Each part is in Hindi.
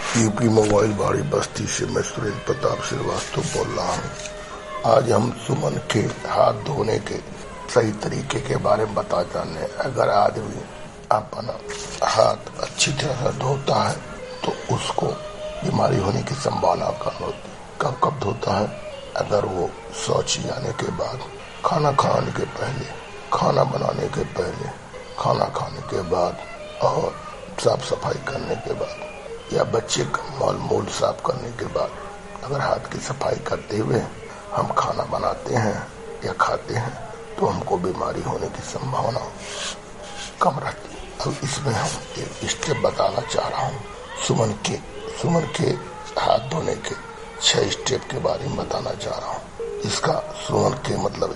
यूपी मोबाइल बाड़ी बस्ती से मैं सुरेंद्र प्रताप श्रीवास्तव बोल रहा हूँ। आज हम सुमन के हाथ धोने के सही तरीके के बारे में बता जाने। अगर आदमी अपना हाथ अच्छी तरह से धोता है तो उसको बीमारी होने की संभावना कम होती है। कब कब धोता है? अगर वो शौच जाने के बाद, खाना खाने के पहले, खाना बनाने के पहले, खाना खाने के बाद और साफ सफाई करने के बाद, या बच्चे का मल मूल साफ करने के बाद अगर हाथ की सफाई करते हुए हम खाना बनाते हैं या खाते हैं तो हमको बीमारी होने की संभावना कम रहती है। अब इसमें हम एक स्टेप बताना चाह रहा हूँ। सुमन के हाथ धोने के 6 स्टेप के बारे में बताना चाह रहा हूँ। इसका सुमन के मतलब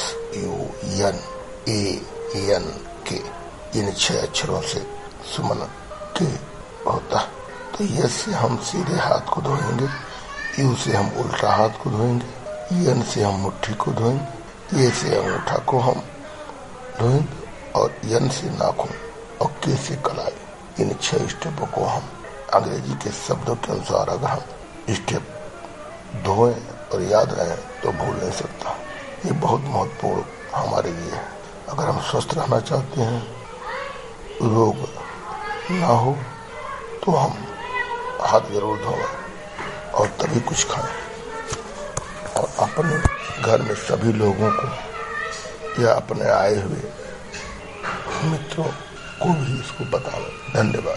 SUNAN के इन 6 अक्षरों से सुमन के होता है। तो यस से हम सीधे हाथ को धोएंगे, यू से हम उल्टा हाथ को धोएंगे, एन से हम मुट्ठी को धोएंगे, ए से अंगूठा को हम धोएंगे और एन से नाखून और के से कलाई। इन 6 स्टेपों को हम अंग्रेजी के शब्दों के अनुसार अगर हम स्टेप धोएं और याद रहे तो भूल नहीं सकता। ये बहुत महत्वपूर्ण हमारे लिए है। अगर हम स्वस्थ रहना चाहते हैं, रोग ना हो, तो हम हाथ जरूर धोएं और तभी कुछ खाएं और अपने घर में सभी लोगों को या अपने आए हुए मित्रों को भी इसको बताएं। धन्यवाद।